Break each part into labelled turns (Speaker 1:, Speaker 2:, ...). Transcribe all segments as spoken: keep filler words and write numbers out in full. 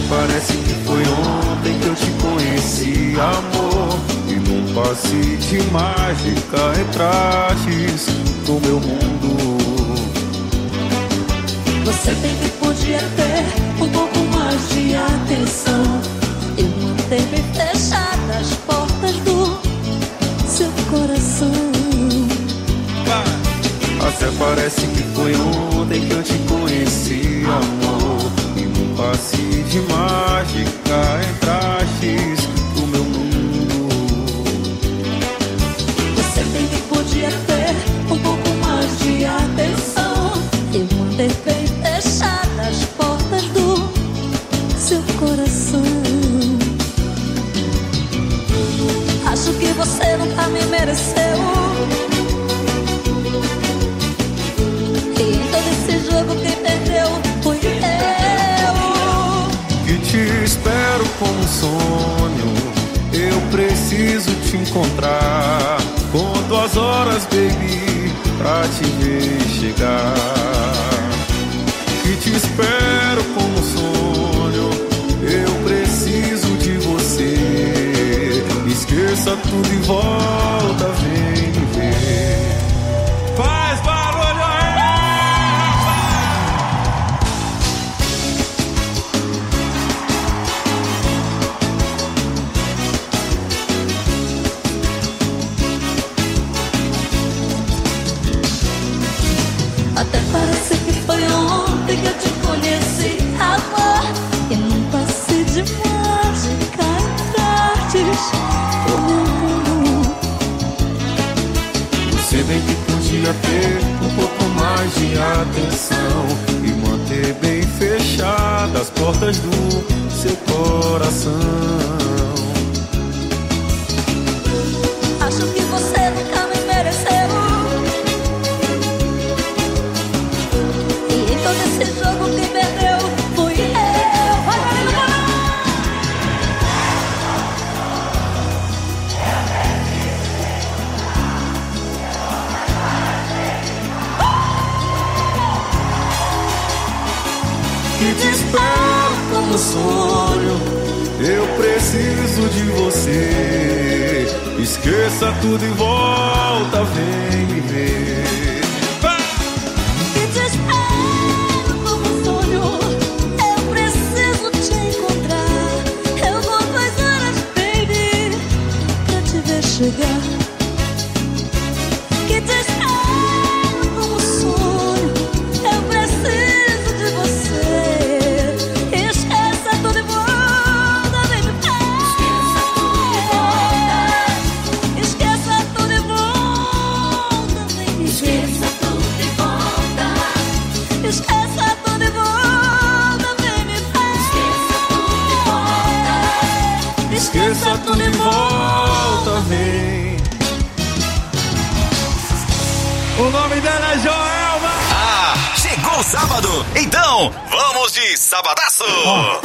Speaker 1: parece que foi ontem que eu te conheci, amor. E num passe de mágica entrastes no meu mundo.
Speaker 2: Você bem que podia ter um pouco mais de atenção. Eu manter-me fechada as portas do seu coração.
Speaker 1: Até parece que foi ontem que eu te conheci, amor. E num passe de mágica entrastes no meu mundo.
Speaker 2: Você bem que podia ter um pouco mais de atenção. Eu mandei bem fechada as portas do seu coração. Acho que você nunca me mereceu. E em todo esse jogo quem perdeu fui eu.
Speaker 1: Que te espero como um sonho. Eu preciso te encontrar. Conto as horas, baby, pra te ver chegar. Que te espero como um sonho. Eu preciso de você. Esqueça tudo e volta, vem me ver. Faz barulho aí!
Speaker 2: Até parece que foi ontem que eu te conheci, amor. E num passe de mágica entrastes no meu mundo.
Speaker 1: Você bem que podia ter um pouco mais de atenção e manter bem fechadas as portas do seu coração.
Speaker 2: Acho que você nunca me mereceu. E em todo esse jogo quem perdeu fui eu. Vai, vai, vai, vai.
Speaker 1: Que te espero como sonho. Eu preciso de você. Esqueça tudo e volta, vem me ver.
Speaker 2: Que te espero como sonho. Eu preciso te encontrar. Eu vou duas horas, baby, pra te ver chegar. Que te espero como sonho. Eu preciso de você. Esqueça tudo e volta, vem me ver. Esqueça tudo e volta, vem me ver. Esqueça tudo e volta. Esqueça tudo e volta, vem me ver.
Speaker 1: Esqueça tudo e volta, vem. O nome dela é Joelma.
Speaker 3: Ah, chegou o sábado, então vamos de sabadaço.
Speaker 4: Oh.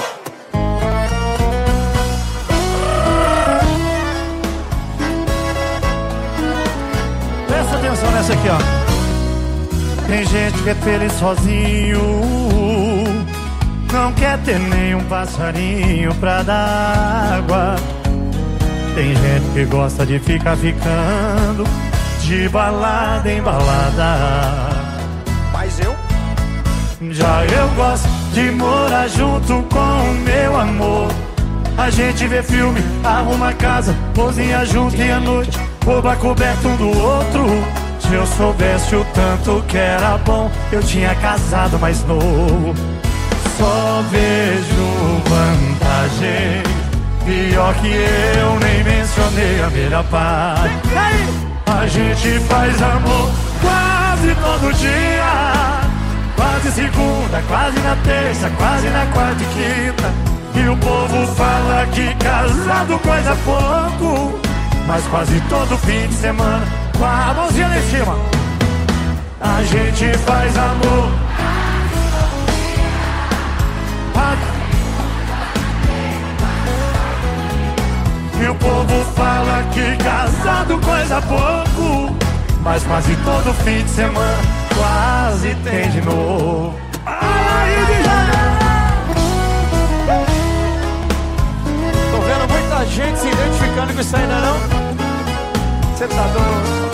Speaker 4: Presta atenção nessa aqui, ó. Tem gente que é feliz sozinho, não quer ter nenhum passarinho pra dar água. Tem gente que gosta de ficar ficando de balada em balada.
Speaker 5: Mas eu?
Speaker 4: Já eu gosto de morar junto com o meu amor. A gente vê filme, arruma casa, cozinha junto e à noite rouba coberto um do outro. Se eu soubesse o tanto que era bom, eu tinha casado mais novo. Só vejo vantagem, pior que eu nem mencionei a melhor parte. A gente faz amor quase todo dia, quase segunda, quase na terça, quase na quarta e quinta. E o povo fala que casado coisa pouco, mas quase todo fim de semana, com a mãozinha lá em cima, a gente faz amor. E o povo fala que casado coisa pouco, mas quase todo fim de semana quase tem de novo. Aí de janeiro. isso ainda não? Você tá doido?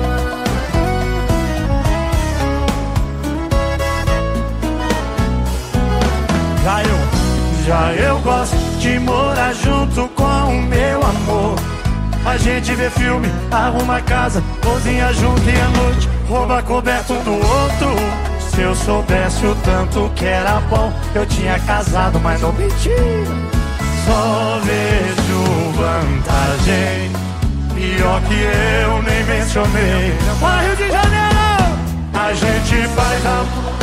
Speaker 4: Já eu, já eu gosto de morar junto com o meu amor. A gente vê filme, arruma casa, cozinha junto e à noite rouba coberto um do outro. Se eu soubesse o tanto que era bom, eu tinha casado, mas não menti. Só vejo vantagem, pior que eu nem mencionei. Mas Rio de Janeiro, a gente faz amor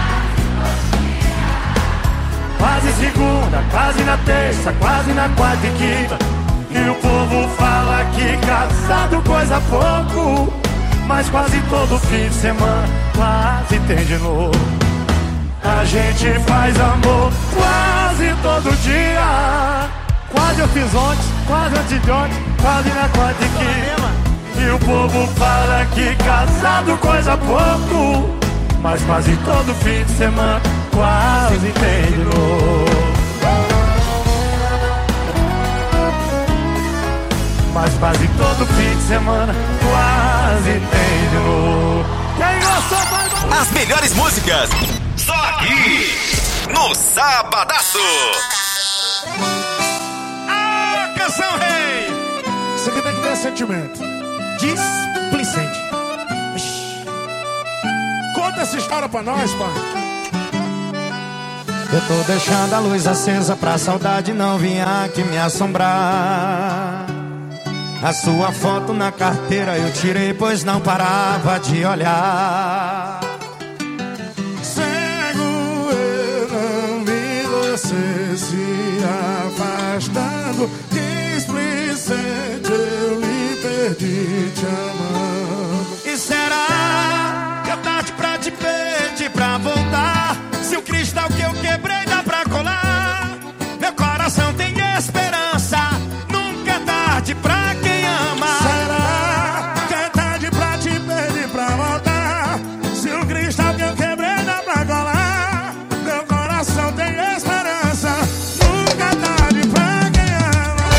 Speaker 4: quase segunda, quase na terça, quase na quarta e quinta. E o povo fala que casado coisa pouco, mas quase todo fim de semana quase tem de novo. A gente faz amor quase todo dia. Quase eu fiz ontem, quase antes de ontem, quase na quarta e quinta. E o povo fala que casado coisa pouco, mas quase todo fim de semana quase tem de novo. Mas quase todo fim de semana quase tem de novo. Quem gostou faz...
Speaker 3: As melhores músicas só aqui no Sabadaço.
Speaker 5: Ah, canção rei. Isso aqui tem que ter sentimento. Displicente. Conta essa história pra nós, pai.
Speaker 1: Eu tô deixando a luz acesa pra saudade não vir aqui me assombrar. A sua foto na carteira eu tirei, pois não parava de olhar.
Speaker 5: Cego eu não vi você se afastando. Displicente eu lhe perdi te amando.
Speaker 1: E será que é tarde pra te pedir pra voltar? Se o cristal que eu quebrei dá pra colar, meu coração tem esperança, nunca é tarde pra quem ama.
Speaker 5: Será que é tarde pra te pedir pra voltar? Se o cristal que eu quebrei dá pra colar, meu coração tem esperança, nunca é tarde pra quem ama.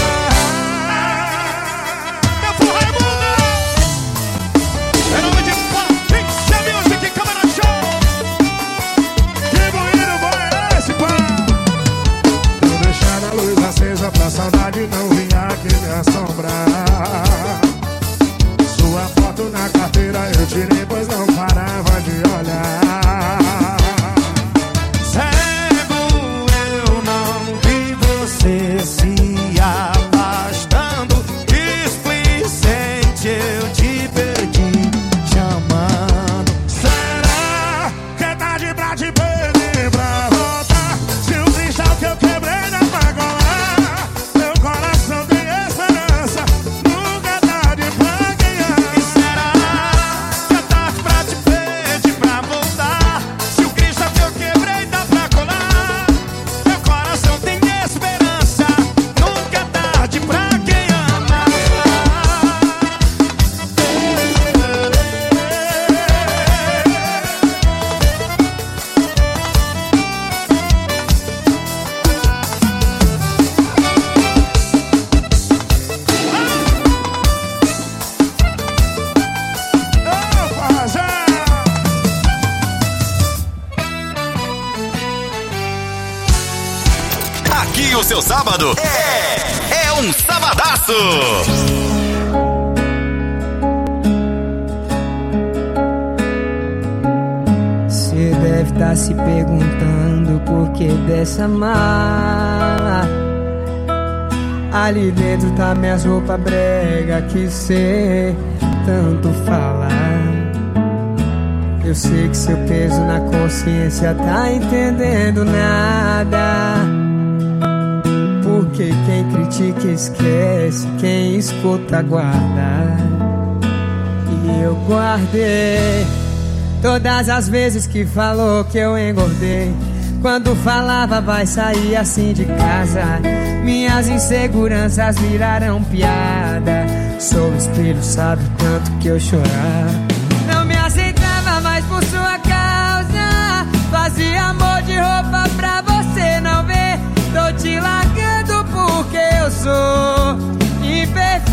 Speaker 1: Meu porra é mundo!
Speaker 5: Em nome de Pixel Music, Câmara Show. Que bonito bom é esse, pá? Tô deixando a luz acesa pra saudade não vir aqui me assombrar. Sua foto na carteira eu tirei, pois não parava de olhar.
Speaker 1: Cego eu não vi você se afastando. Displicente eu te perdi te amando.
Speaker 5: Será que é tarde pra te pedir pra voltar? Se o cristal que eu quebrei dá pra colar, meu coração tem esperança, nunca é tarde pra quem ama.
Speaker 1: E será que é tarde pra te pedir pra voltar? Se o cristal que eu quebrei dá pra colar, meu coração tem esperança, nunca é tarde pra quem ama.
Speaker 5: Opa, já!
Speaker 3: Aqui o seu sábado é, é um sabadaço.
Speaker 6: Cê deve tá se perguntando por que dessa mala. Ali dentro tá minhas roupas brega que cê tanto fala. Eu sei que seu peso na consciência tá entendendo nada. Porque quem critica esquece, quem escuta guarda. E eu guardei todas as vezes que falou que eu engordei. Quando falava vai sair assim de casa, minhas inseguranças viraram piada. Sou espelho, sabe o tanto que eu chorava. Não me aceitava mais por sua causa, fazia amor de roupa pra você não ver. Tô te largando porque eu sou imperfeito.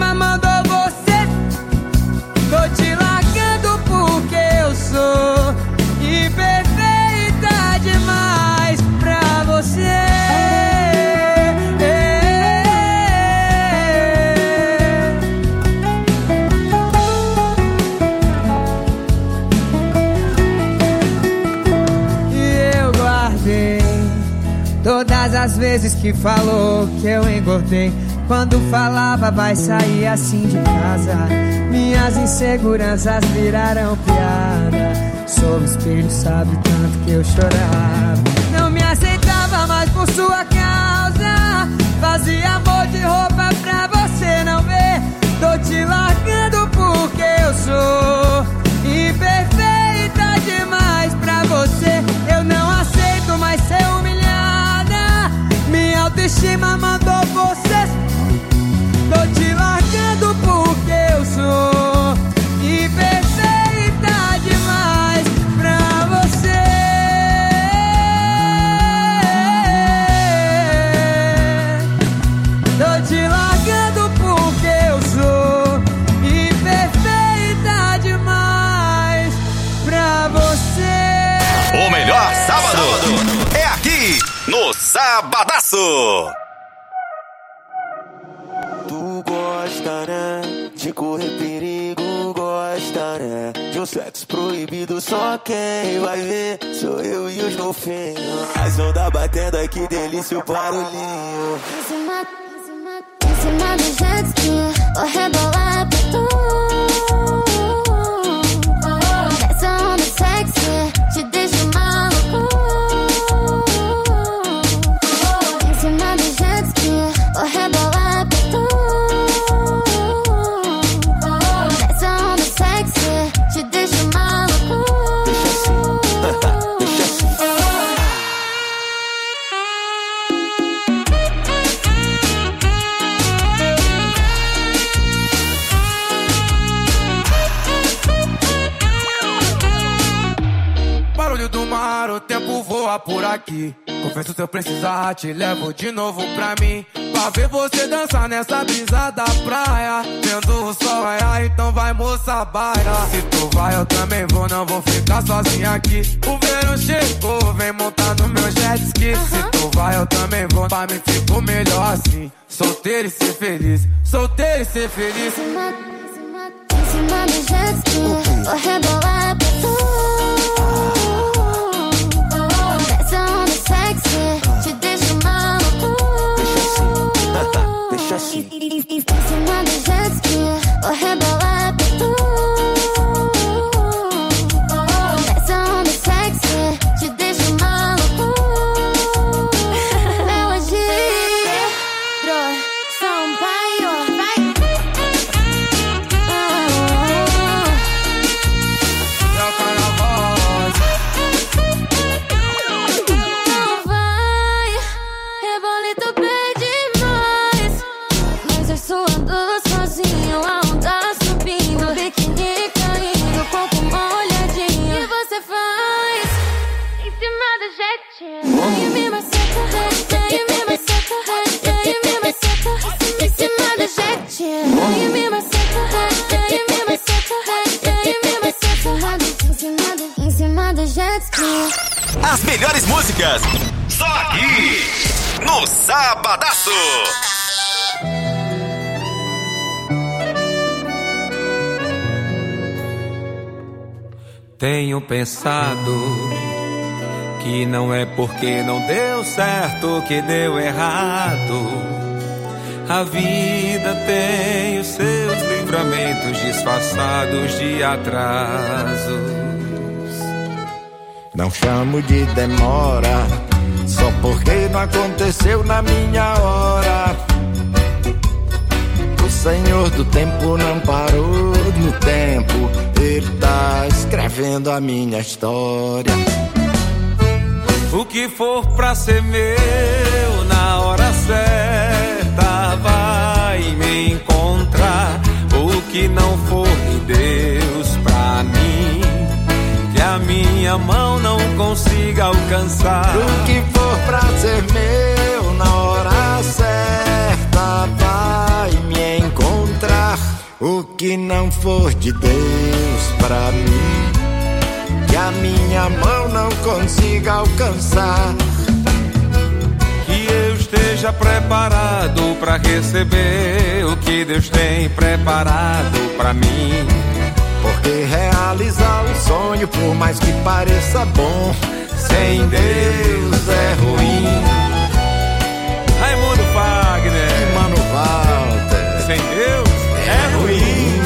Speaker 6: autoestima mandou você. Tô te largando porque eu sou imperfeita demais pra você. Todas as vezes que falou que eu engordei, quando falava vai sair assim de casa, minhas inseguranças viraram piada. Sou espelho, sabe tanto que eu chorava. Não me aceitava mais por sua causa, fazia amor de roupa pra você não ver. Tô te largando porque eu sou imperfeita demais pra você. Eu não aceito mais ser humilhada, minha autoestima mandou você. Tô te largando porque eu sou imperfeita demais pra você. Tô te largando porque eu sou imperfeita demais pra você.
Speaker 3: O melhor sábado, sábado é aqui no Sabadaço.
Speaker 7: Tu gosta, né? De correr perigo, gosta, né? De um sexo proibido, só quem vai ver sou eu e os golfinhos. As ondas batendo, ai que delícia o barulhinho.
Speaker 2: Em cima, em cima, em cima do jet ski, vou rebolar pra tu. Essa onda sexy te deixa maluco. Em cima do jet ski, vou rebolar pra tu. Essa onda sexy te deixa maluco.
Speaker 7: Deixa assim, deixa assim.
Speaker 1: Barulho do mar, o tempo voa por aqui. Confesso se eu precisar, te levo de novo pra mim. Pra ver você dançar nessa brisa da praia. Vendo o sol raiar, então vai moça, baila. Se tu vai eu também vou, não vou ficar sozinha aqui. O verão chegou, vem montar no meu jet ski. Se tu vai eu também vou, pra mim fico melhor assim. Solteiro e ser feliz, solteiro e ser feliz.
Speaker 2: Em cima, em cima, em cima do jet ski, vou rebolar pra tu. Essa onda sexy te deixa maluco.
Speaker 7: Deixa assim, deixa assim.
Speaker 2: Em cima do jet ski, vou rebolar pra tu. Essa onda sexy te deixa maluco. Melodia, Sampaio, vai. Não vai, rebolito bem demais. Mas eu suando sozinho, a onda subindo, biquíni caindo, corpo molhadinho. E você faz em cima do jetinho. E me maceta, e me maceta, e me maceta, em cima do jetinho. E me maceta, e me maceta, e me maceta, em cima do, em cima do jet ski.
Speaker 3: As melhores músicas, só aqui no Sabadaço.
Speaker 1: Tenho pensado que não é porque não deu certo que deu errado. A vida tem os seus livramentos disfarçados de atrasos.
Speaker 8: Não chamo de demora, só porque não aconteceu na minha hora. O Senhor do tempo não parou no tempo, Ele tá escrevendo a minha história.
Speaker 1: O que for pra ser meu na hora certa vai me encontrar. O que não for de Deus pra mim, que a minha mão não consiga alcançar.
Speaker 8: O que for pra ser meu na hora hora certa vai me encontrar. O que não for de Deus pra mim, que a minha mão não consiga alcançar.
Speaker 1: Que eu esteja preparado pra receber o que Deus tem preparado pra mim.
Speaker 8: Porque realizar um sonho, por mais que pareça bom, sem Deus é ruim.
Speaker 1: Raimundo Fagner,
Speaker 8: Mano Walter,
Speaker 1: sem Deus é, é ruim.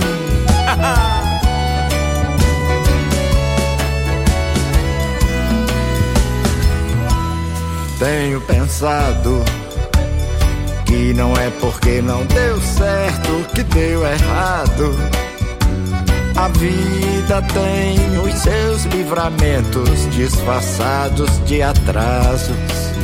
Speaker 8: Tenho pensado que não é porque não deu certo que deu errado. A vida tem os seus livramentos disfarçados de atrasos.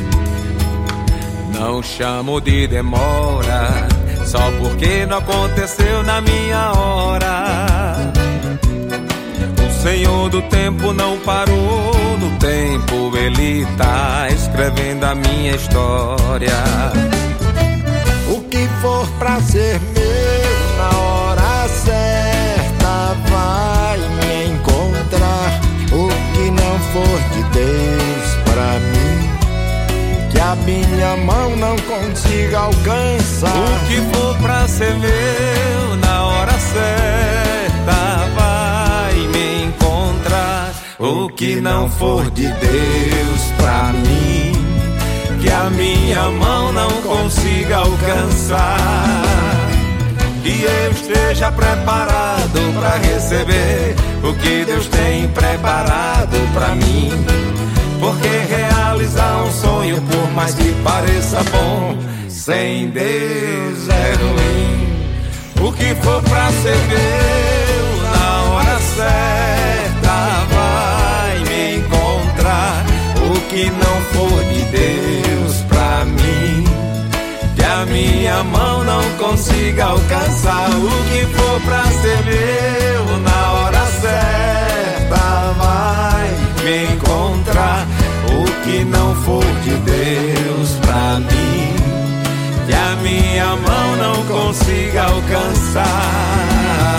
Speaker 1: Não chamo de demora só porque não aconteceu na minha hora. O Senhor do tempo não parou no tempo, Ele tá escrevendo a minha história.
Speaker 8: O que for pra ser meu na hora certa vai me encontrar. O que não for de Deus pra mim, que a minha mão não consiga alcançar.
Speaker 1: O que for pra ser meu na hora certa vai me encontrar. O que não for de Deus pra mim, que a minha mão não consiga alcançar. Que eu esteja preparado pra receber o que Deus tem preparado pra mim. Porque realizar um sonho, por mais que pareça bom, sem Deus é ruim. O que for pra ser meu na hora certa vai me encontrar. O que não for de Deus pra mim, que a minha mão não consiga alcançar. O que for pra ser meu na hora certa vai me encontrar. O que não for de Deus pra mim, que a minha mão não consiga alcançar.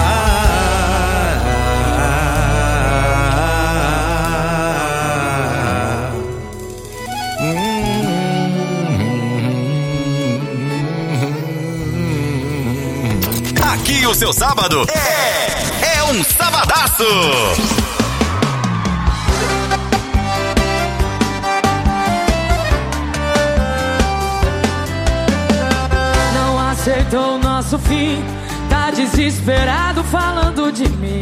Speaker 3: Aqui o seu sábado é, é um sabadaço.
Speaker 6: Aceitou o nosso fim, tá desesperado falando de mim.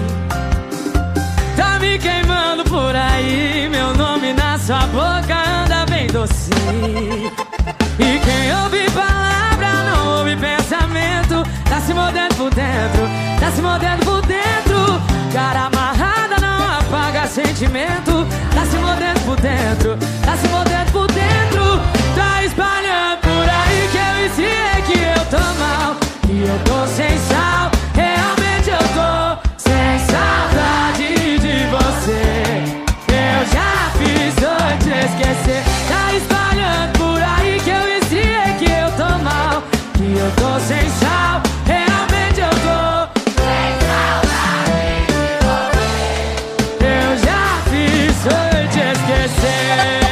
Speaker 6: Tá me queimando por aí, meu nome na sua boca anda bem docinho. E quem ouve palavra não ouve pensamento, tá se mordendo por dentro, tá se mordendo por dentro. Cara amarrada não apaga sentimento, tá se mordendo por dentro, tá se mordendo por dentro. Tá espalhando por aí que eu ensinei que eu tô mal, que eu tô sem sal, realmente eu tô sem saudade de você. Eu já fiz dois te esquecer. Tá espalhando por aí que eu ensinei que eu tô mal, que eu tô sem sal, realmente eu tô sem saudade de você. Eu já fiz dois te esquecer.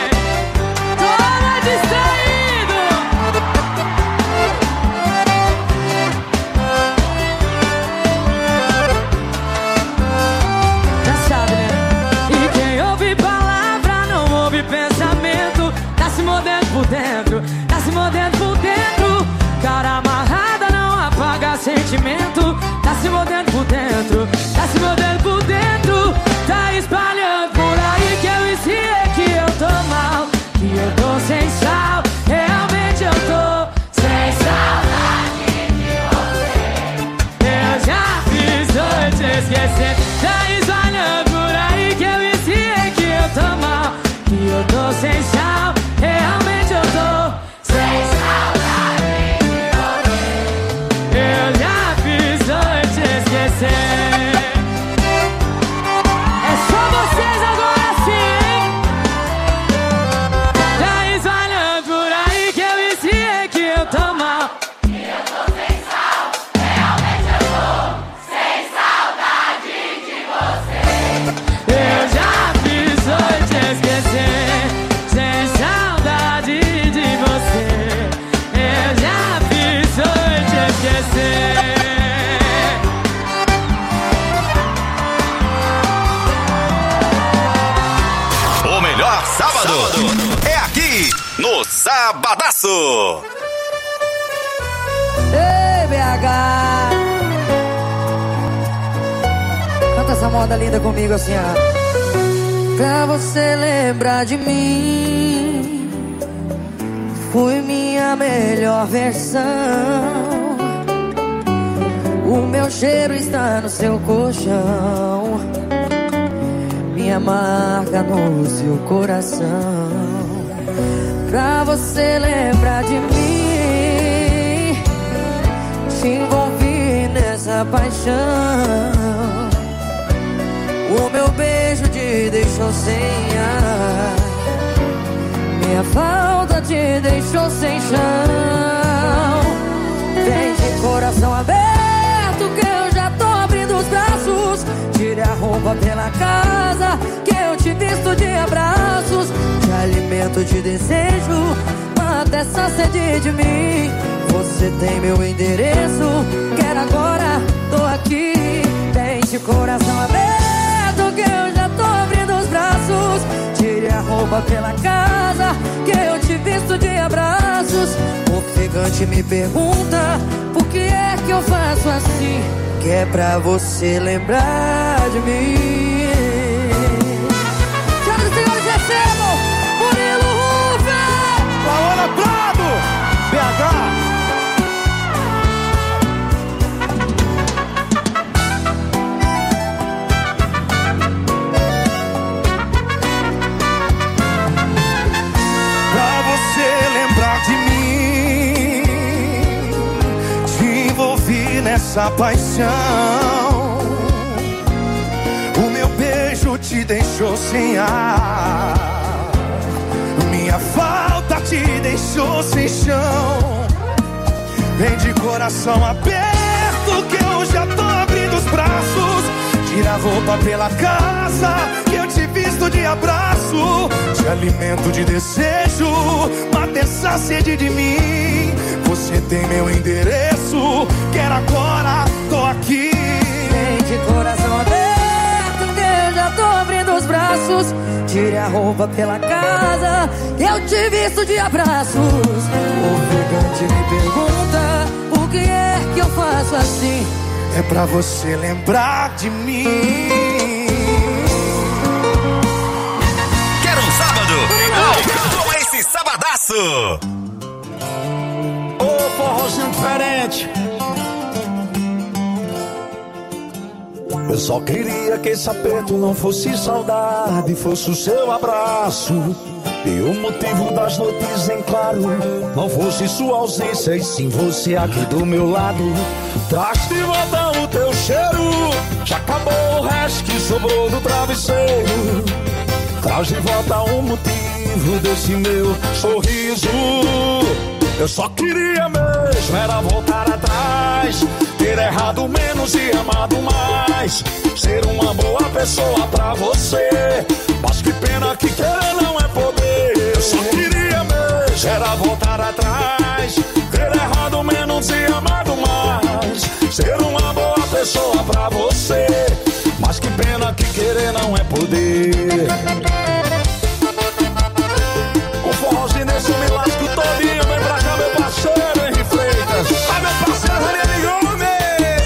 Speaker 6: Dentro, tá se mordendo por dentro. Cara amarrada não apaga sentimento, tá se mordendo por dentro, tá se mordendo por dentro. Tá espalhando por aí que eu ensinei que eu tô mal, que eu tô sem sal, realmente eu tô sem saudade de você. Eu já fiz dois te esquecer. Tá espalhando por aí que eu ensinei que eu tô mal, que eu tô sem sal, realmente eu tô sem saudade de você. Eu já fiz
Speaker 3: Sabadaço.
Speaker 9: Ei, B H, canta essa moda linda comigo assim, ó. Pra você lembrar de mim, foi minha melhor versão. O meu cheiro está no seu colchão, minha marca no seu coração. Pra você lembrar de mim, te envolvi nessa paixão. O meu beijo te deixou sem ar, minha falta te deixou sem chão. Vem de coração aberto que eu já tô abrindo os braços. Tire a roupa pela casa que eu te visto de abraços. Te alimento de desejo, mata essa sede de mim. Você tem meu endereço, quero agora, tô aqui. Vem de coração aberto que eu já tô abrindo os braços. Tire a roupa pela casa que eu te visto de abraços. O ofegante me pergunta por que é que eu faço assim, que é pra você lembrar de mim. Senhoras e senhores, recebam Murilo Ruffer,
Speaker 5: Laura Prado, B H. Nessa paixão, o meu beijo te deixou sem ar, minha falta te deixou sem chão. Vem de coração aberto que eu já tô abrindo os braços. Tira a roupa pela casa que eu te visto de abraço. Te alimento de desejo, mata essa sede de mim. Você tem meu endereço, quero agora, tô aqui.
Speaker 9: Vem de coração aberto que eu já tô abrindo os braços. Tire a roupa pela casa que eu te visto de abraços. O ofegante me pergunta por que é que eu faço assim,
Speaker 5: é pra você lembrar de mim.
Speaker 3: Quero um sábado? Então, com esse sabadaço.
Speaker 5: Ô, forrozinho diferente.
Speaker 10: Eu só queria que esse aperto não fosse saudade, fosse o seu abraço. E o motivo das noites em claro não fosse sua ausência, e sim você aqui do meu lado. Traz de volta o teu cheiro, já acabou o resto que sobrou do travesseiro. Traz de volta o motivo desse meu sorriso. Eu só queria mesmo era voltar atrás, ter errado menos e amado mais, ser uma boa pessoa pra você. Mas que pena que querer não é poder. Eu só queria mesmo era voltar atrás, ter errado menos e amado mais, ser uma boa pessoa pra você. Mas que pena que querer não é poder. O forrozinho desse me lasco todinho. Vem pra cá, meu parceiro Henri Freitas.
Speaker 5: Ah, meu parceiro Ranieri Gomes.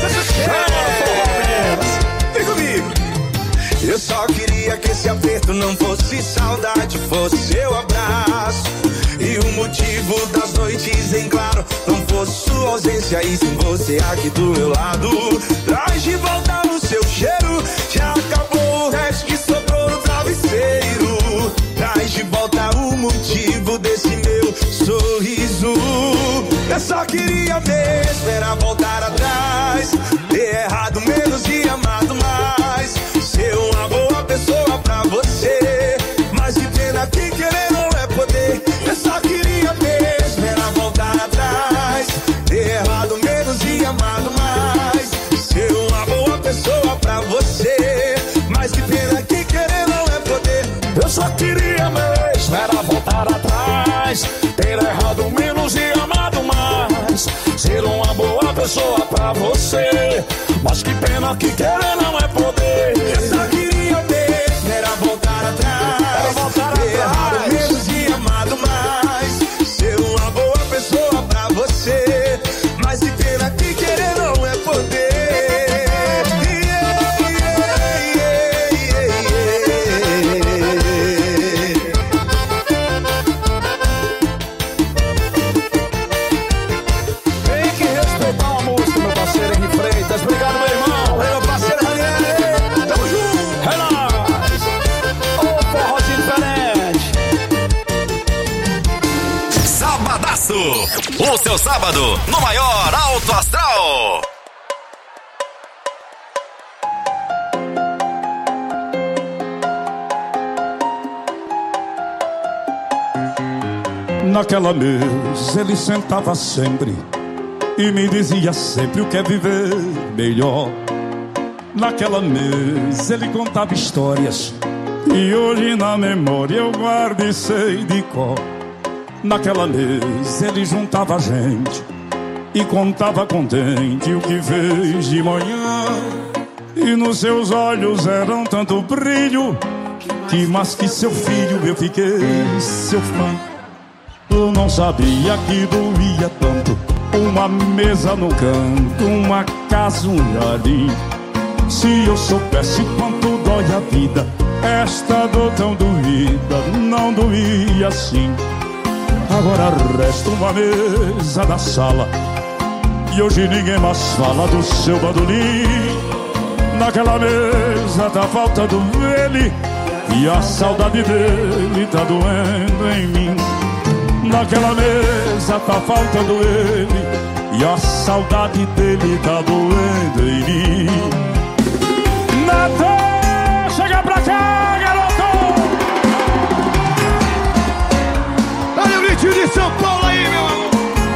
Speaker 5: Vem comigo.
Speaker 11: Eu só queria que esse aperto não fosse saudade, fosse seu abraço. E o motivo das noites em claro não fosse sua ausência, e sim você aqui do meu lado. Traz de volta o seu cheiro, já acabou o resto que sobrou no travesseiro. Traz de volta o motivo desse meu sorriso. Eu só queria mesmo era voltar atrás, ter errado menos e amado mais, ser uma boa pessoa pra você. Mas que pena que querer não é poder. Eu só queria mesmo era voltar atrás, ter errado menos e amado mais, ser uma boa pessoa pra você. Mas que pena que querer não é poder.
Speaker 10: Eu só queria mesmo era voltar atrás, ter errado menos e amado mais, ser uma boa pessoa pra você. Mas que pena que querer não é poder.
Speaker 11: Eu só queria mesmo era voltar atrás,
Speaker 10: era voltar
Speaker 11: ter
Speaker 10: atrás,
Speaker 11: errado menos e amado mais,
Speaker 3: o seu sábado no maior Alto Astral.
Speaker 10: Naquela mesa ele sentava sempre e me dizia sempre o que é viver melhor. Naquela mesa ele contava histórias e hoje na memória eu guardo e sei de cor. Naquela mesa ele juntava gente e contava contente o que fez de manhã. E nos seus olhos eram tanto brilho que mais que seu filho eu fiquei seu fã. Eu não sabia que doía tanto uma mesa no canto, uma casa, um jardim. Se eu soubesse quanto dói a vida, esta dor tão doída não doía assim. Agora resta uma mesa na sala e hoje ninguém mais fala do seu bandolim. Naquela mesa tá faltando ele e a saudade dele tá doendo em mim. Naquela mesa tá faltando ele e a saudade dele tá doendo em mim. Natal, chega pra cá, garoto!
Speaker 5: Olha o Litinho de São Paulo aí, meu amor!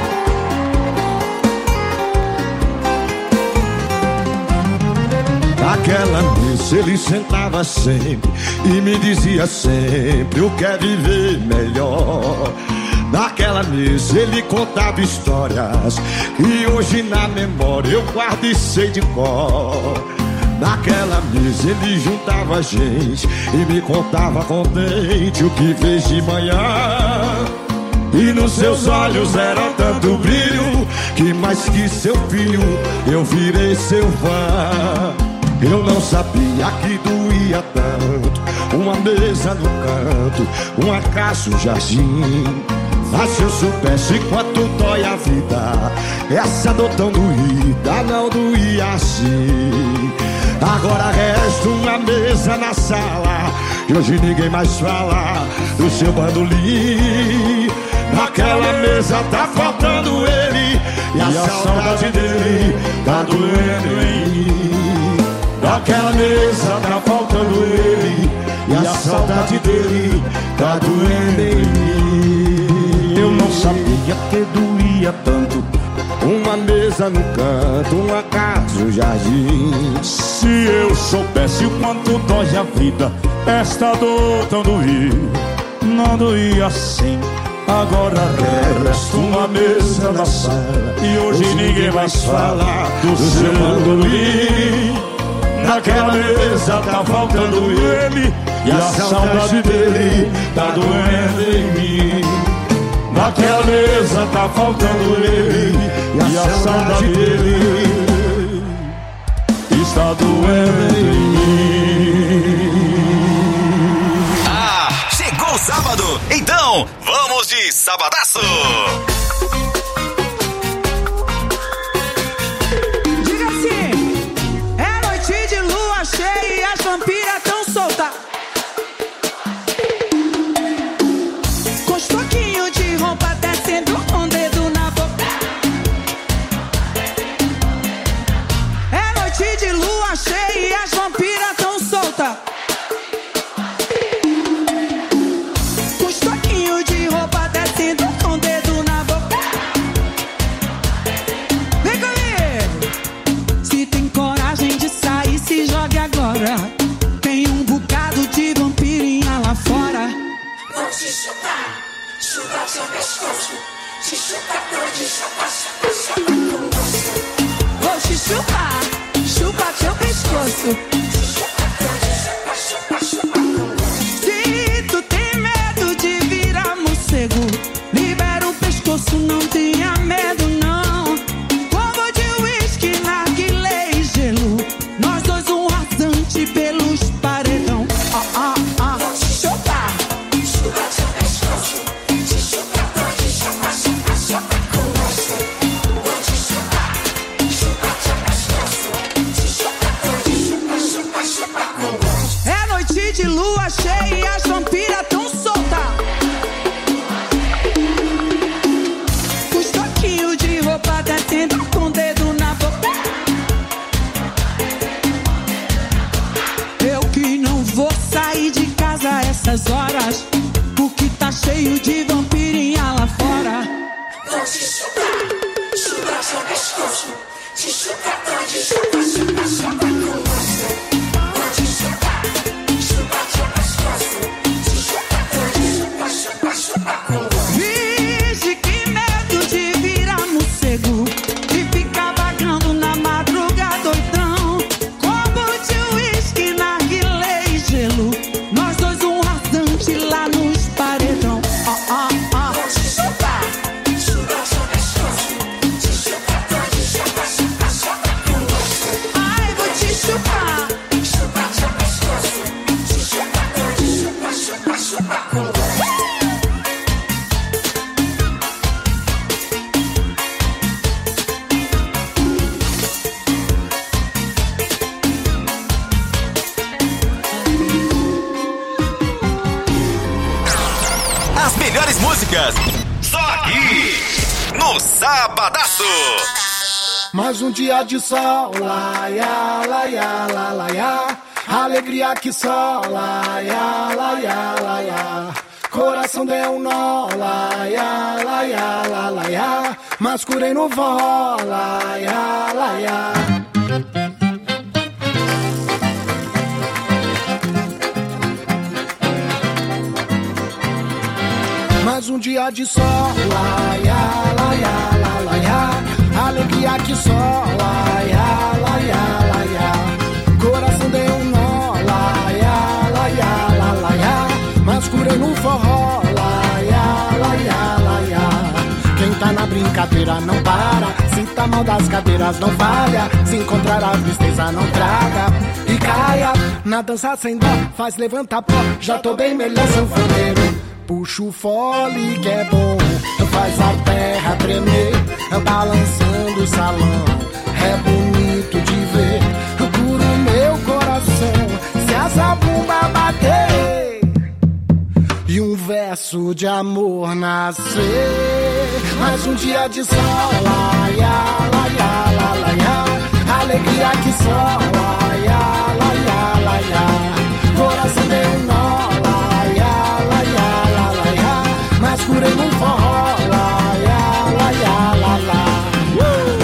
Speaker 8: Naquela mesa ele sentava sempre e me dizia sempre o que é viver melhor. Naquela mesa ele contava histórias e hoje na memória eu guardo e sei de cor. Naquela mesa ele juntava gente e me contava contente o que fez de manhã. E nos seus olhos era tanto brilho que mais que seu filho eu virei seu fã. Eu não sabia que doía tanto uma mesa no canto, uma casa, um jardim. Mas se eu soubesse quanto dói a vida, essa dor tão doída não doía assim. Agora resta uma mesa na sala e hoje ninguém mais fala do seu bandolim. Naquela mesa tá faltando ele e a, e a saudade dele tá doendo em mim. Naquela mesa tá faltando ele e a saudade dele tá doendo em mim. Eu não sabia que doía tanto uma mesa no canto, uma casa, um jardim.
Speaker 10: Se eu soubesse o quanto dói a vida, esta dor tão doía não doía assim. Agora resta uma mesa na sala e hoje ninguém mais fala do seu bandolim. Naquela mesa tá faltando ele e a saudade dele tá doendo em mim. Naquela mesa tá faltando ele e a saudade dele está doendo em mim.
Speaker 3: Ah, chegou o sábado, então vamos de sabadaço.
Speaker 12: Diga assim, é noite de lua cheia e as vampiras tão soltas. Com os toquinhos de roupa descendo com o dedo na boca. É noite de lua cheia e as vampiras tão soltas. Com os toquinhos de roupa descendo com o dedo na boca. Vem comigo! Se tem coragem de sair, se jogue agora. Tem um bocado de vampirinha lá fora.
Speaker 2: Vou te chutar, chutar seu pescoço. Te chutar todo, chupa, chupa, chupa com gosto.
Speaker 12: Vou te chupar, chupa seu pescoço.
Speaker 2: Te chutar todo, chupa, chupa, chupa com gosto.
Speaker 12: Se tu tem medo de virar morcego, libera o pescoço, não tenha medo não. Combo de uísque, narguilé e gelo. Nós dois um rasante pelos paredão. Ah, ah, ah.
Speaker 2: Vou te chutar, chupa seu pescoço. Te chutar todo, chupa, chupa, chupa com gosto. Vou te chutar, chupa seu pescoço. Te chutar todo, chupa, chupa, chupa com gosto.
Speaker 12: É noite de lua cheia e as vampiras tão soltas. Com os toquinhos altas horas, porque tá cheio de vampirinha lá fora.
Speaker 13: Vou te chupar, chupar seu pescoço, te chupar, pode chupar, chupar, chupar com gosto. Vou te chupar, chupar seu pescoço, te chupar, pode chupar, chupar, chupar com gosto.
Speaker 12: Vixe, que medo de virar morcego e ficar vagando na madrugada doidão. Combo de uísque, narguilé e gelo, nós dois um rasante lá nos paredão. Ó, ó, ó.
Speaker 13: Vou te chupar, chupar seu pescoço, te chupar, pode chupar, chupar, chupar com gosto.
Speaker 12: Ai, vou te chupar,
Speaker 13: chupar seu pescoço, te chupar, pode chupar, chupar, chupar com gosto.
Speaker 3: As melhores músicas, só aqui, no Sabadaço.
Speaker 10: Mais um dia de sol, laia, laia, la, laia. Alegria que só, laia, laia, laia. Coração deu um nó, laia, laia, la, laia. Mas curei no vó, laia, laia. Mais um dia de sol, laia, laia, la, laia. Alegria que só, laia, laia, laia. Coração deu um nó, laia, laia, la, laia. Mas curei no forró, laia, laia, laia. Quem tá na brincadeira não para, se tá mal das cadeiras não falha, se encontrar a tristeza não traga e caia. Na dança sem dó, faz levantar pó, já tô bem melhor sanfoneiro. Puxa o fole que é bom, faz a terra tremer, balançando o salão, é bonito de ver. Cura o meu coração, se a zabumba bater e um verso de amor nascer. Mais um dia de sol, laia, laia, la, laia. Alegria que só, laia, laia, laia. Coração deu um nó, mas curei no forró, laia, laia, la, la. Uh!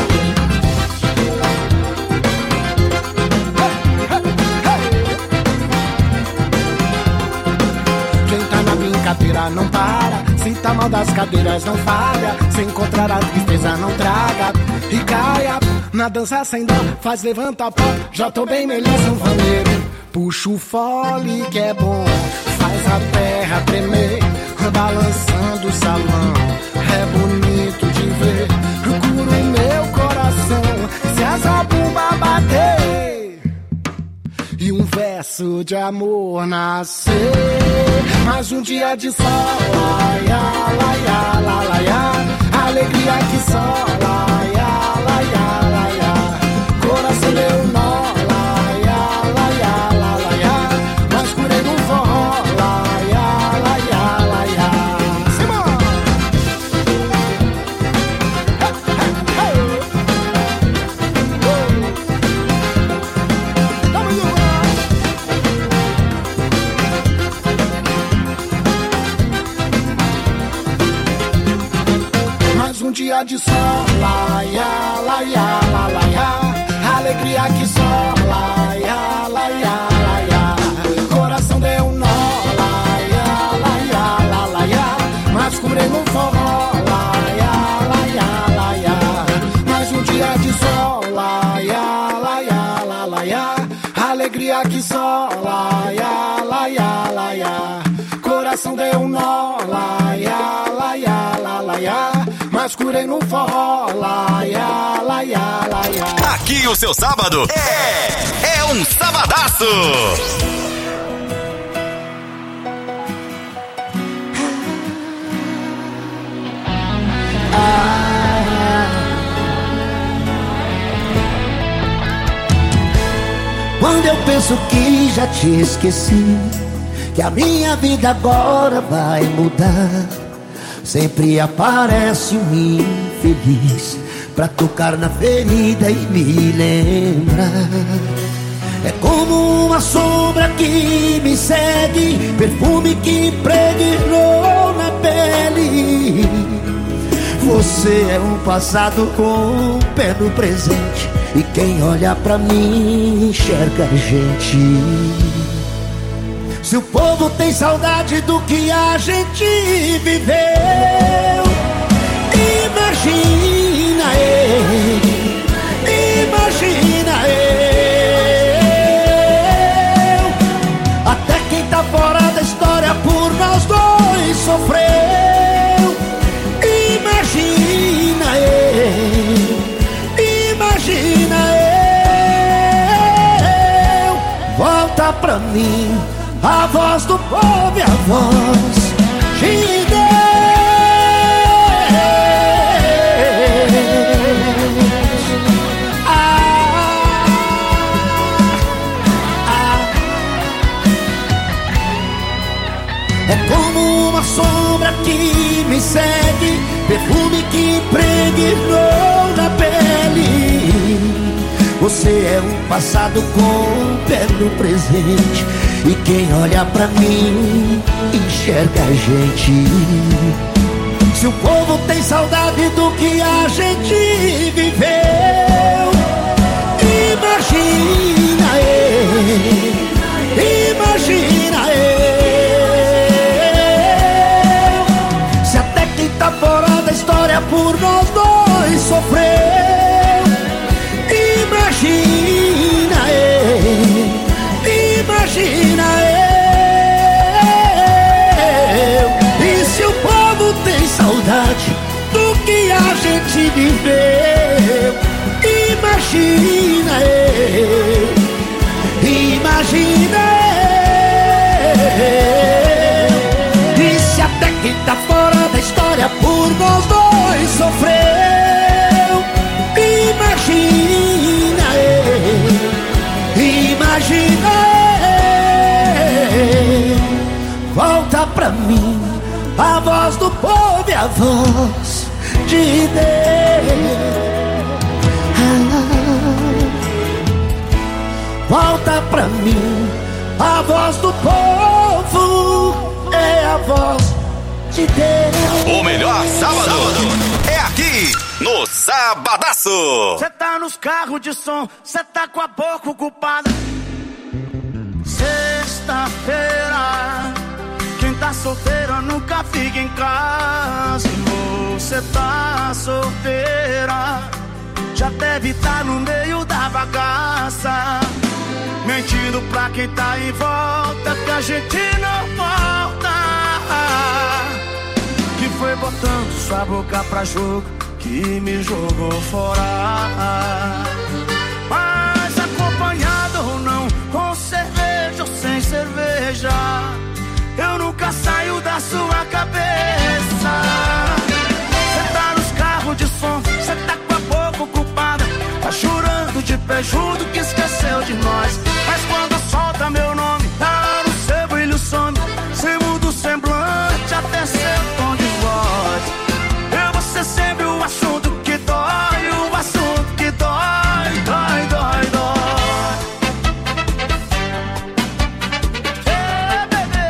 Speaker 10: Hey, hey, hey. Quem tá na brincadeira não para, se tá mal das cadeiras não falha, se encontrar a tristeza não traga e caia. Na dança sem dó, faz levanta pó, já tô bem melhor sanfoneiro. Puxa o fole que é bom, faz a terra tremer, balançando o salão, é bonito de ver. Cura o meu coração, se a zabumba bater e um verso de amor nascer. Mais um dia de sol, laia, laia, la, laia. Alegria que só, laia, laia, laia. Coração deu nó, laia, laia, la, laia. Mas curei no forró, laia, laia, laia. Mais um dia de sol, laia, laia, la, laia. Alegria que só, laia, laia, laia. Coração deu um nó, laia, laia, la, laia. Mas curei no forró, laia, laia, laia. Mais um dia de sol, laia, laia, la, laia. Alegria que só, laia, laia, laia. Coração deu um nó, laia, laia, la, laia. Mas curei no forró, laia, laia, laia.
Speaker 3: Aqui o seu sábado é, é um sabadaço.
Speaker 14: Quando eu penso que já te esqueci, que a minha vida agora vai mudar, sempre aparece um infeliz pra tocar na ferida e me lembrar. É como uma sombra que me segue, perfume que impregnou na pele. Você é um passado com um pé no presente, e quem olha pra mim enxerga a gente. Se o povo tem saudade do que a gente viveu, imagina ele, imagina eu. Até quem tá fora da história por nós dois sofreu. Imagina eu, imagina eu. Volta pra mim a voz do povo e a voz de Deus. Ah, ah. É como uma sombra que me segue, perfume que impregnou na pele. Você é um passado com um pé no presente, e quem olha pra mim enxerga a gente. Se o povo tem saudade do que a gente viveu, imagina ele, imagina eu. Se até quem tá fora da história por nós dois sofreu, imagina ele, imagina eu. E se o povo tem saudade do que a gente viveu, imagina eu, imagina eu. E se até quem tá fora da história por nós dois sofreu, imagina eu, imagina eu. Volta pra mim a voz do povo e a voz de Deus. Volta pra mim a voz do povo é a voz de Deus.
Speaker 3: O melhor sábado, sábado é aqui no Sabadaço.
Speaker 4: Cê tá nos carros de som, cê tá com a boca ocupada. Sexta-feira, quem tá solteira nunca fica em casa. E você tá solteira, já deve tá no meio da bagaça, mentindo pra quem tá em volta que a gente não volta. Que foi botando sua boca pra jogo que me jogou fora. Mas acompanhado ou não, com cerveja ou sem cerveja, eu nunca saio da sua cabeça. Cê tá nos carros de som, cê tá com a boca ocupada, tá chorando de pé junto que esqueceu de nós. Mas quando solta meu nome, tá no seu brilho some, cê muda o semblante até seu tom de voz. Eu vou ser sempre o assunto que dói, o assunto que dói, dói, dói, dói. Ei, bebê.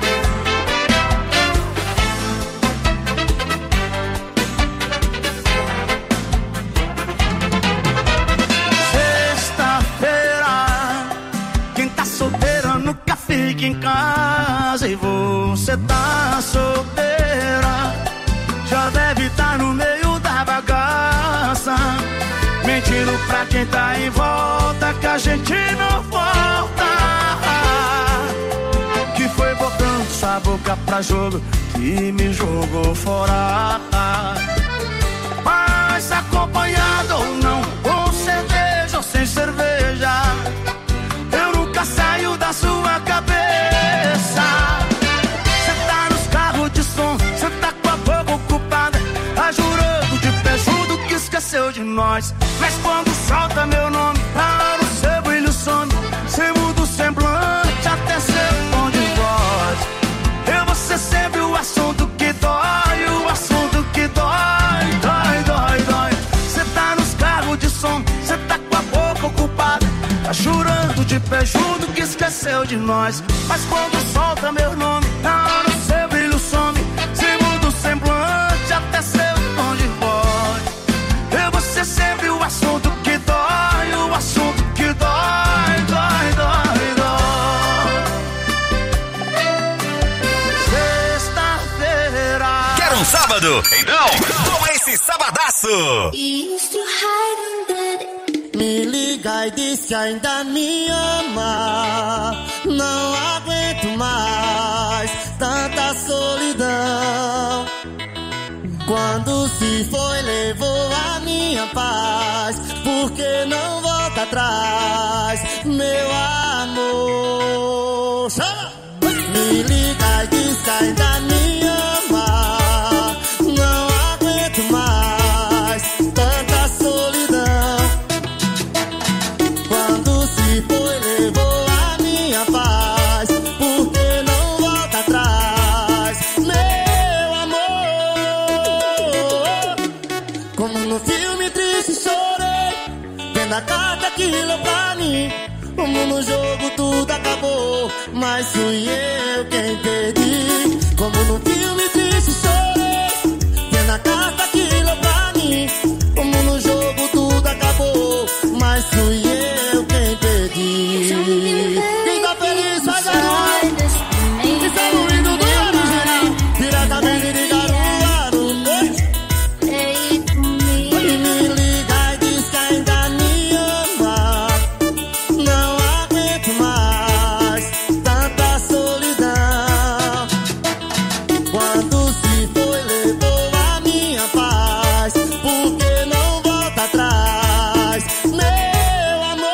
Speaker 4: Sexta-feira, quem tá solteira nunca fica em casa. E você tá solteira, já deve estar no meio da bagaça, mentindo pra quem tá em volta que a gente não volta. Que foi botando sua boca pra jogo que me jogou fora. Mas acompanhado ou não, com cerveja ou sem cerveja, eu nunca saio da sua cabeça. Cê tá nos carros de som, cê tá com a boca ocupada, tá jurando de pé junto que esqueceu de nós. Mas quando solta meu nome, tá no seu brilho some, cê muda o semblante até seu tom de voz. Eu vou ser sempre o assunto que dói, o assunto que dói, dói, dói, dói. Cê tá nos carros de som, cê tá com a boca ocupada, tá chorando
Speaker 15: de pé junto que esqueceu de nós. Mas quando solta meu nome, na hora o seu brilho some. Se muda o semblante, até seu tom de voz. Eu vou ser sempre o assunto que dói, o assunto que dói, dói, dói, dói. Sexta-feira.
Speaker 3: Quer um sábado? Então, toma esse sabadaço.
Speaker 14: Me liga e diz que ainda me ama. Não aguento mais tanta solidão. Quando se foi, levou a minha paz. Por que não volta atrás, meu amor? Chama! Me liga e diz que ainda me ama. Não aguento mais tanta solidão. Quando se foi, levou a minha paz. Por que não volta atrás, meu amor? Como no filme triste chorei, vendo a carta que leu pra mim. Como no jogo tudo acabou, mas fui eu quem perdi. Como no filme triste chorei, vendo a carta que leu pra mim. Como no jogo tudo acabou, mas fui eu quem perdi. Quem tá feliz faz a luz. Isso é o hino do original, diretamente de Caruaru. E me liga e diz que ainda me ama. Não aguento mais tanta solidão. Quando se foi, levou a minha paz. Por que não volta atrás, meu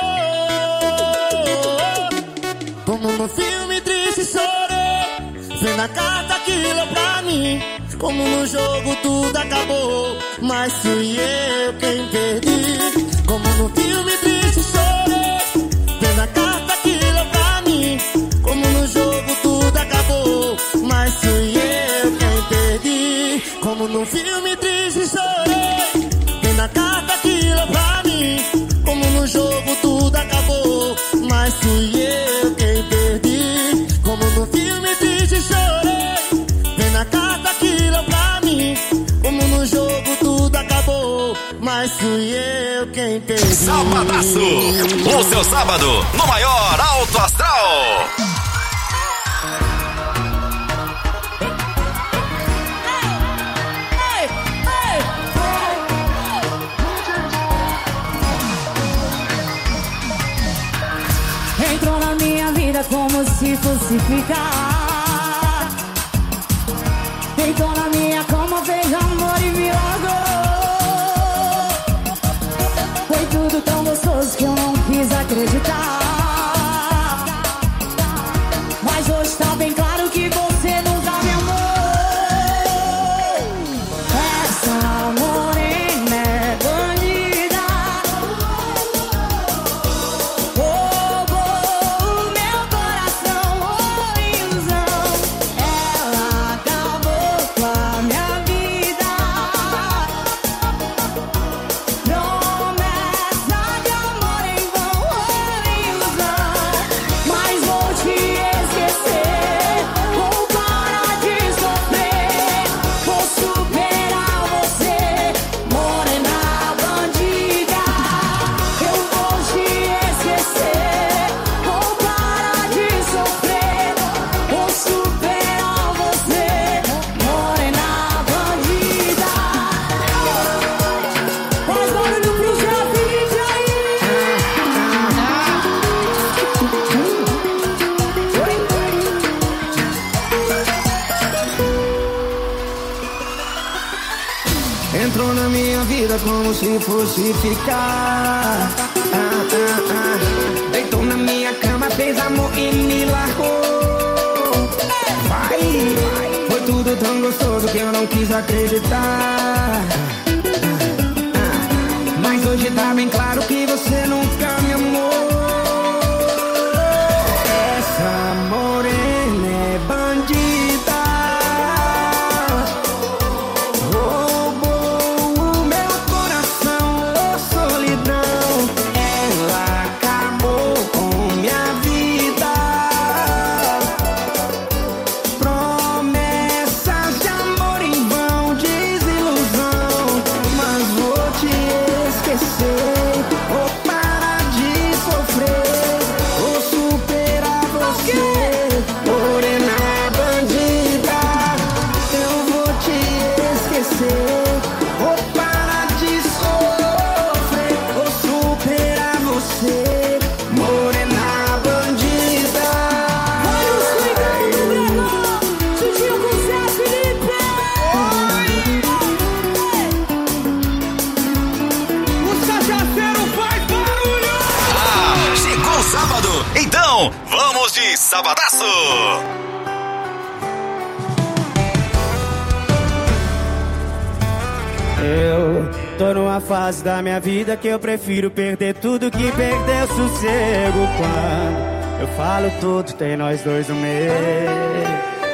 Speaker 14: amor? Como no filme triste chorei, vendo a carta que leu pra mim. Como no jogo tudo acabou, mas fui eu quem perdi. Como no filme triste chorei, vendo a carta que leu pra mim. Como no jogo tudo acabou, mas fui eu quem perdi. Como no filme triste chorei, vendo a carta que leu pra mim. Como no jogo tudo acabou, mas fui eu quem perdi. Como no filme triste chorei, vendo a carta que leu pra mim. Como no jogo tudo acabou, mas fui eu quem perdi.
Speaker 3: Sabadaço, o seu sábado no maior alto astral.
Speaker 9: Entrou na minha vida como se fosse ficar. Deitou na minha cama, fez amor e me largou. Foi tudo tão gostoso que eu não quis acreditar. Mas hoje tá bem claro que você nunca me amou. Essa morena é bandida.
Speaker 15: Entrou na minha vida como se fosse ficar. Ah, ah, ah. Deitou na minha cama, fez amor e me largou. Vai, foi tudo tão gostoso que eu não quis acreditar. Mas hoje tá bem claro que você nunca me amou. Essa morena é bandida. Minha
Speaker 3: Então, vamos de Sabadaço!
Speaker 16: Eu tô numa fase da minha vida que eu prefiro perder tudo que perder o sossego. Quando eu falo tudo, tem nós dois no meio.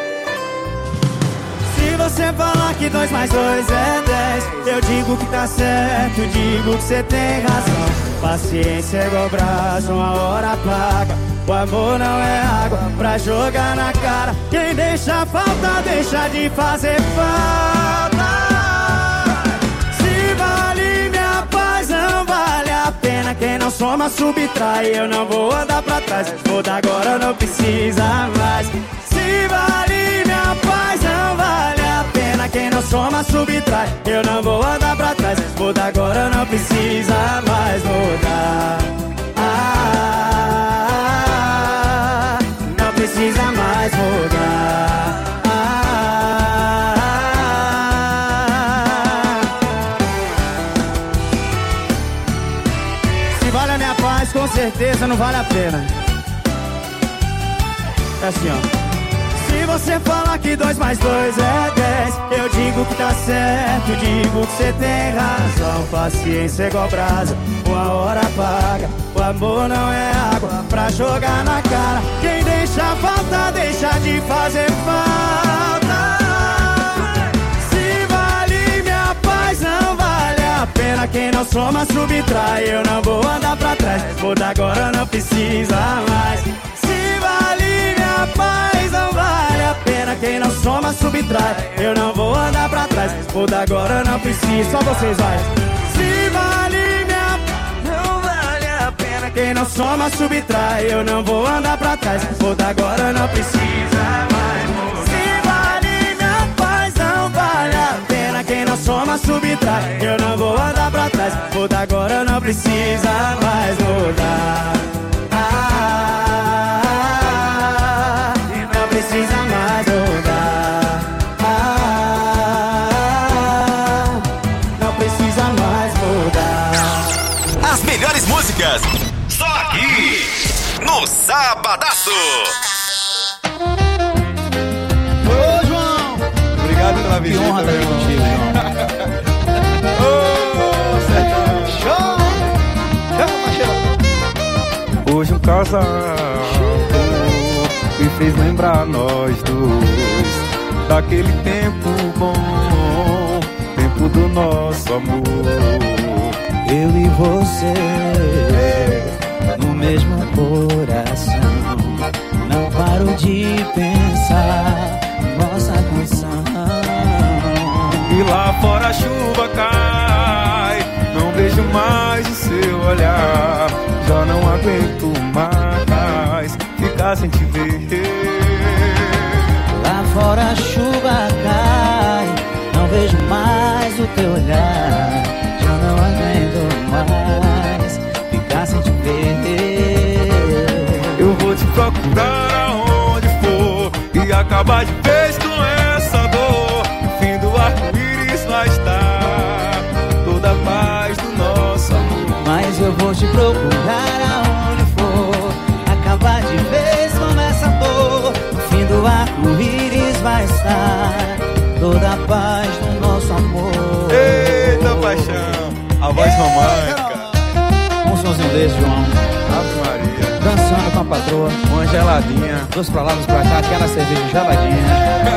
Speaker 16: Se você falar que dois mais dois é dez, eu digo que tá certo, digo que você tem razão. Paciência é igual braço, uma hora paga. O amor não é água pra jogar na cara. Quem deixa falta, deixa de fazer falta. Se vale minha paz, não vale a pena. Quem não soma, subtrai. Eu não vou andar pra trás. Vou dar agora, não precisa mais. Se vale minha paz, não vale a pena. Quem não soma, subtrai. Eu não vou andar pra trás. Vou dar agora, não precisa mais. Vou dar. Ah, não precisa mais. Vou dar. Ah, se vale a minha paz, com certeza não vale a pena. É assim, ó. Se você falar que dois mais dois é dez, eu digo que tá certo, digo que você tem razão. Paciência é igual brasa, uma hora apaga. O amor não é água pra jogar na cara. Quem deixa falta, deixa de fazer falta. Se vale minha paz, não vale a pena. Quem não soma, subtrai. Eu não vou andar pra trás. Vou dar agora, não precisa mais. Se vale minha paz, não vale a pena. Quem não soma, subtrai. Eu não vou andar pra trás. Vou dar agora, não precisa. Só vocês, vai. Se vale minha paz, não vale a pena. Quem não soma, subtrai. Eu não vou andar pra trás. Vou dar agora, não precisa mais. Se vale minha paz, não vale a pena. Quem não soma, subtrai. Eu não vou andar pra trás. Vou dar agora, não precisa mais. Vou dar. Ah, não precisa mais. Vou dar. Ah, não precisa mais. Vou dar.
Speaker 3: As melhores músicas, só aqui, no Sabadaço.
Speaker 17: Ô, João! Obrigado pela visita. Que honra estar aqui contigo, João. Ô, Sertão. Show!
Speaker 1: Hoje um casal me fez lembrar nós dois daquele tempo bom, tempo do nosso amor.
Speaker 14: Eu e você no mesmo coração. Não paro de pensar nossa canção.
Speaker 1: E lá fora a chuva cai, não vejo mais o seu olhar. Já não aguento mais ficar sem te ver.
Speaker 14: Lá fora a chuva cai, não vejo mais o teu olhar. Já não aguento mais ficar sem te ver.
Speaker 1: Eu vou te procurar aonde for e acabar de vez com essa dor. No fim do arco-íris vai estar toda a paz do nosso amor.
Speaker 14: Mas eu vou te procurar aonde for, acabar de vez com essa dor. No fim do arco-íris vai estar toda a paz do nosso amor.
Speaker 17: Eita paixão, a voz romântica.
Speaker 14: Um sonzinho desse, João.
Speaker 17: Ave Maria.
Speaker 14: Dançando com a patroa,
Speaker 17: uma geladinha.
Speaker 14: dois pra lá, dois pra cá, aquela cerveja geladinha.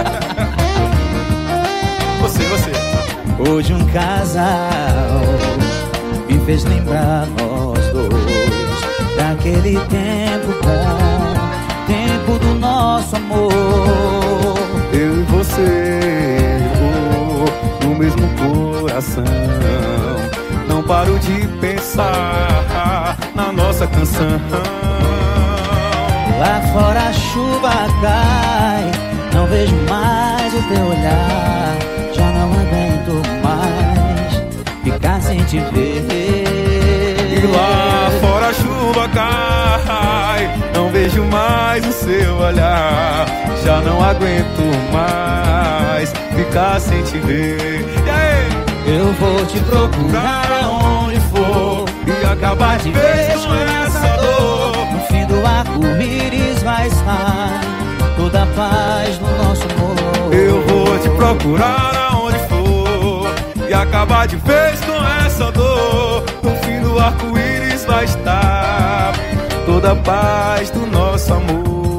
Speaker 17: Você, você.
Speaker 14: Hoje um casal me fez lembrar nós dois daquele tempo bom, tempo do nosso amor.
Speaker 1: Eu e você, oh, no mesmo coração. Não paro de pensar na nossa canção.
Speaker 14: Lá fora a chuva cai, não vejo mais o teu olhar. Já não aguento mais ficar sem te ver.
Speaker 1: E lá fora a chuva cai, não vejo mais o seu olhar. Já não aguento mais ficar sem te ver. E aí?
Speaker 14: Eu vou te procurar aonde for
Speaker 1: e acabar de vez com essa dor.
Speaker 14: No fim do arco-íris
Speaker 16: vai estar toda a paz no nosso amor.
Speaker 1: Eu vou te procurar aonde for e acabar de vez com essa dor. No fim do arco-íris vai estar toda a paz do nosso amor.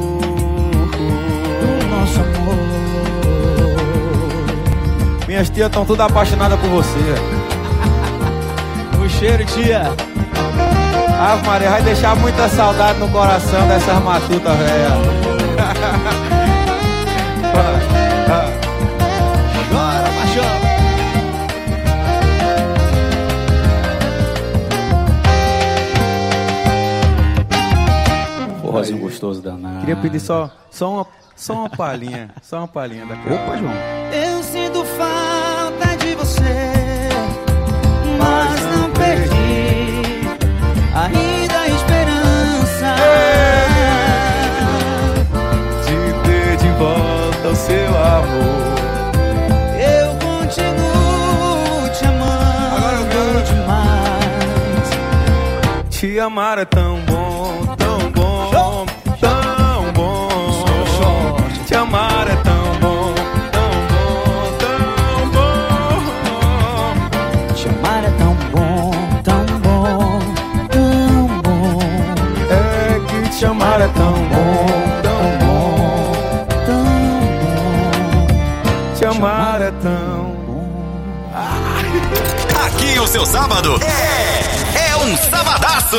Speaker 16: Do nosso amor.
Speaker 17: Minhas tias estão todas apaixonadas por você. O cheiro, tia. Ave Maria, vai deixar muita saudade no coração dessas matutas, velha.
Speaker 16: Chora, paixão.
Speaker 17: Forrozinho gostoso danado.
Speaker 1: Queria pedir só, só, uma, só uma palhinha, só uma palhinha daquela.
Speaker 17: Opa, João.
Speaker 16: Eu sinto falta de você, mas não perdi ainda a esperança
Speaker 1: de ter de volta o seu amor.
Speaker 16: Eu continuo te amando demais.
Speaker 1: Te amar é tão bom, tão bom, tão bom. Te amar é tão bom, tão bom, tão bom.
Speaker 16: Te amar é tão bom, tão bom, tão bom.
Speaker 1: É que te amar é tão bom, tão bom,
Speaker 16: tão bom.
Speaker 1: Te amar é tão bom.
Speaker 3: Aqui o seu sábado é, é um sabadaço.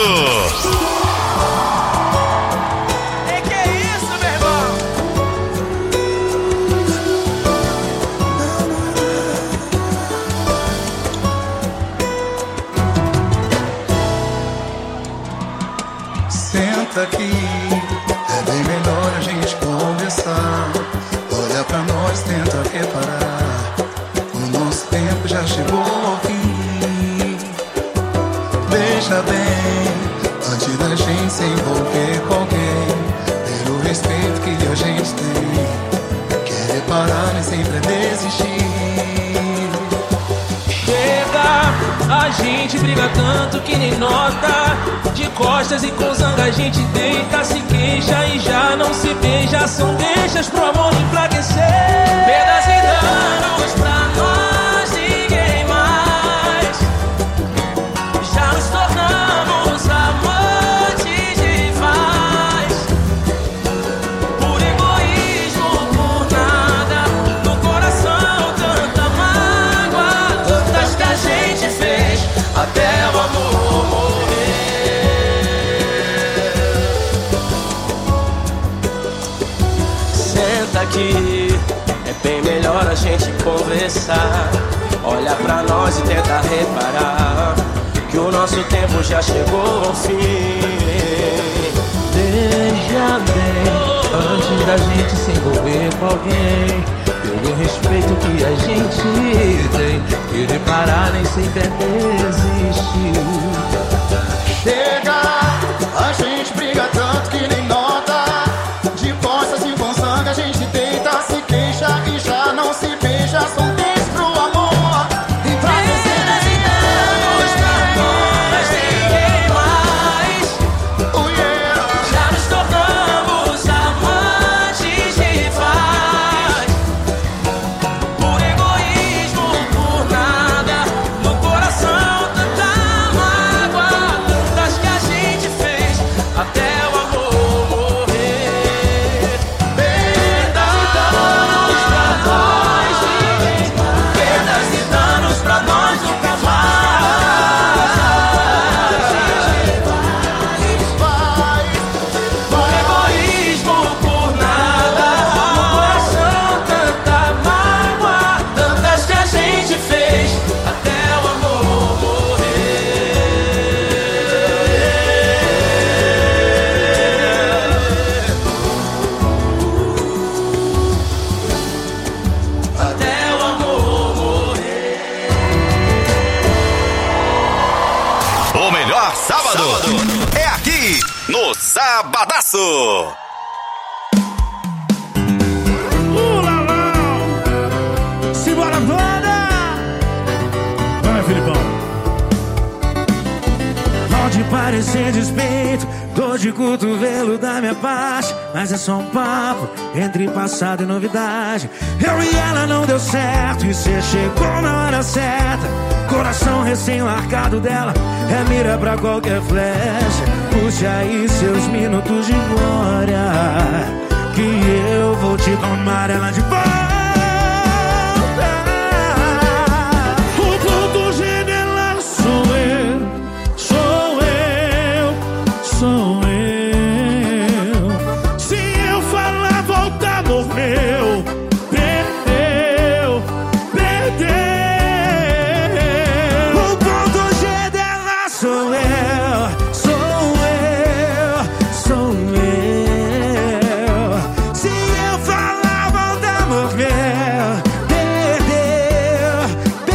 Speaker 15: É que é isso, meu irmão?
Speaker 18: Senta aqui, é bem melhor a gente conversar. Olha pra nós, tenta reparar. O nosso tempo já chegou ao fim. Veja bem, antes da gente se envolver com alguém, pelo respeito que a gente tem, querer parar nem sempre é desistir.
Speaker 19: Chega, a gente briga tanto que nem nota. De costas e com zanga a gente deita, se queixa e já não se beija. São deixas pro amor enfraquecer. Perdas e danos pra nós, ninguém mais. Já nos tornamos amantes rivais. Por egoísmo, por nada. No coração tanta mágoa, tantas que a gente fez até o amor morrer. Senta aqui, é bem melhor a gente conversar. Olha pra nós e tenta reparar que o nosso tempo já chegou ao fim. Veja bem, antes da gente se envolver com alguém, pelo respeito que a gente tem, querer parar nem sempre é desistir.
Speaker 18: Chega, a gente briga tanto que nem nota. De costas e com sangue a gente deita, se queixa e já não se beija. São dez pro amor e pra dezenas e danos pra nós, ninguém mais. Oh yeah.
Speaker 19: Já nos tornamos amantes rivais. Por egoísmo, por nada. No coração tanta mágoa, tantas que a gente fez até o amor morrer. Perdas e danos pra nós, ninguém mais. Perdas e danos pra nós nunca mais. Por egoísmo, por nada. No coração tanta mágoa, tantas que a gente fez até o amor morrer. Até o amor morrer.
Speaker 3: O melhor sábado, é aqui no Sabadaço.
Speaker 16: Simbora, banda!
Speaker 4: Vai, Filipão.
Speaker 16: Pode parecer despeito, dor
Speaker 15: dor de cotovelo da minha parte, mas é só um papo entre passado e novidade. Eu e ela não deu certo e cê chegou na hora certa. Coração recém-largado dela é mira pra qualquer flecha. Puxe aí seus minutos de glória, que eu vou te tomar ela de volta. O ponto G dela sou eu, sou eu, sou eu. Se eu falar volta, morreu, perdeu, perdeu. O ponto G dela sou eu, sou eu, sou eu. Se eu falar volta, morreu, perdeu,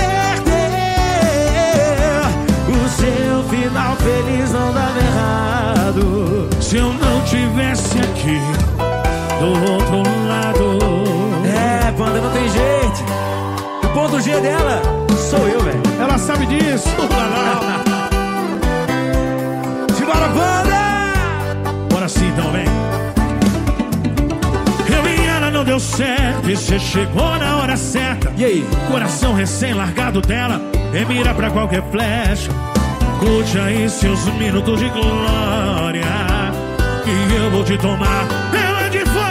Speaker 15: perdeu. O seu final feliz não dava errado. Se eu não tivesse aqui do outro lado. É, Panda, não tem jeito. O ponto G dela sou eu, velho.
Speaker 5: Ela sabe disso.
Speaker 15: Simbora, Panda!
Speaker 5: Bora sim, então, vem.
Speaker 15: Eu e ela não deu certo e cê chegou na hora certa.
Speaker 5: E aí?
Speaker 15: Coração recém-largado dela e mira pra qualquer flecha. Curte aí seus minutos de glória, que eu vou te tomar ela de volta.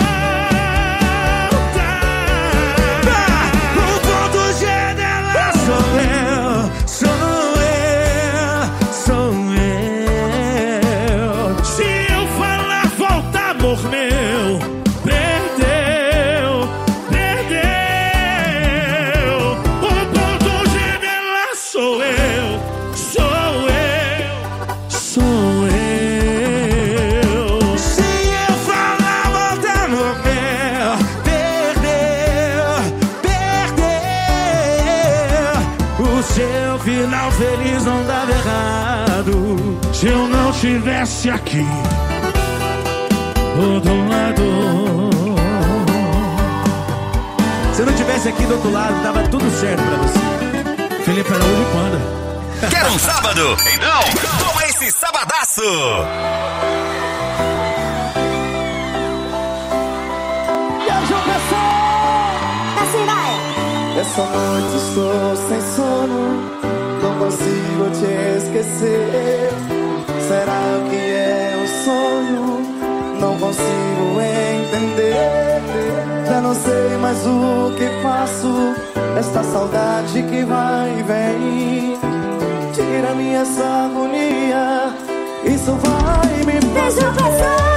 Speaker 15: O ponto G dela sou eu, sou eu, sou eu. Se eu falar volta, amor meu, perdeu, perdeu. O ponto G dela sou eu, sou eu, sou eu. Se eu falar volta, amor meu, perdeu, perdeu. O seu final feliz não dava errado. Se eu não estivesse aqui do outro lado. Se eu não estivesse aqui do outro lado, dava tudo certo pra você. Felipe Araújo e Panda.
Speaker 3: Quer um sábado? Então, toma esse sabadaço!
Speaker 18: E aí, João Pessoa? Assim vai. Essa noite estou sem sono, não consigo te esquecer. Será que é um sonho? Não consigo entender. Já não sei mais o que faço. Esta saudade que vai e vem tira minha essa agonia. Isso vai me fazer.